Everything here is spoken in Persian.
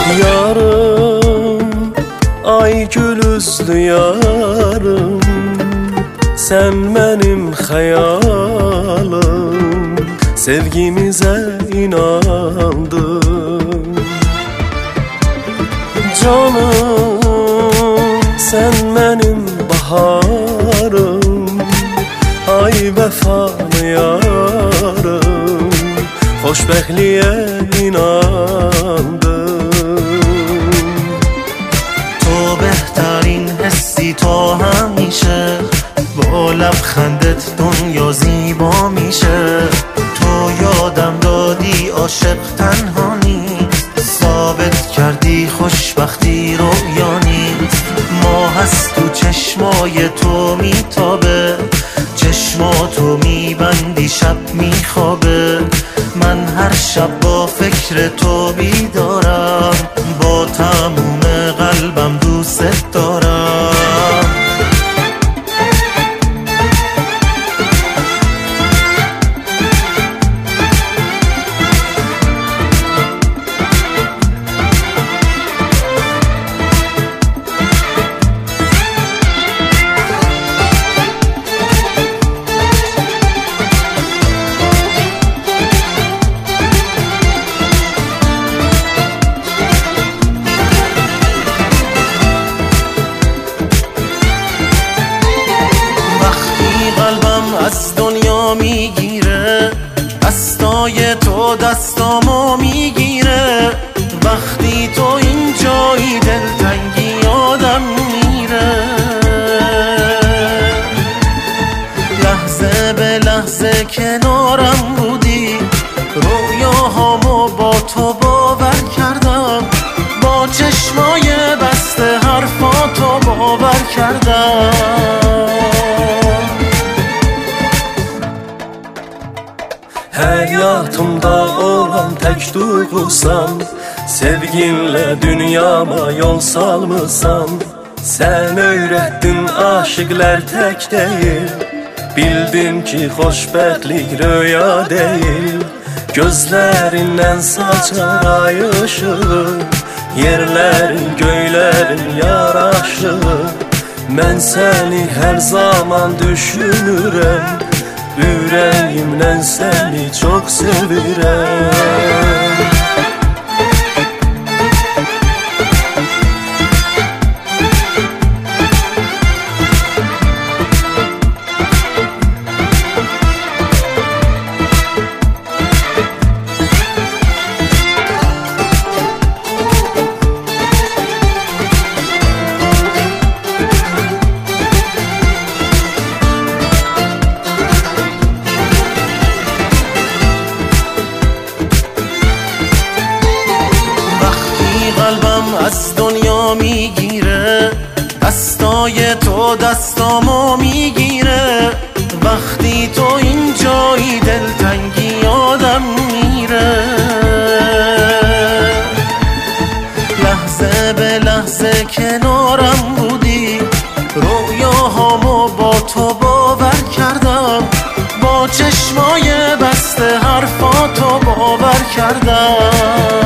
Yarım, ay gül üzlü yarım, sen benim hayalım, sevgimize inandım. Canım, sen benim baharım, ay vefalı yarım, xoşbəxtliyə inandım. تو بهترین حسی تو همیشه، با لبخندت دنیا زیبا میشه. تو یادم دادی عاشق تنها نیست، ثابت کردی خوشبختی رویا نیست. ماه از تو چشمای تو میتابه، چشماتو میبندی شب میخوابه. من هر شب با فکر تو بیدارم، با تموم قلبم دوست دارم. از دنیا میگیره، دستای تو دستامو میگیره. وقتی تو اینجایی دلتنگی آدم میره. لحظه به لحظه کنارم بودی، رویاهامو با تو باور کردم. با چشمای بسته حرفاتو باور کردم. Həyatımda olan tək duyğusan, sevginlə dünyama yol salmısan. Sən öyrətdin aşıqlar tək deyil, bildim ki xoşbəxtlik röya deyil. Gözlərindən saçar ay ışığı, yerlərin göylərin yaraşığı. Mən səni hər zaman düşünürəm, yüreğimden seni çok sevirəm. قلبم از دنیا میگیره، دستای تو دستامو میگیره. وقتی تو اینجایی دلتنگی آدم میره. لحظه به لحظه کنارم بودی، رویاهامو با تو باور کردم. با چشمای بسته حرفاتو باور کردم.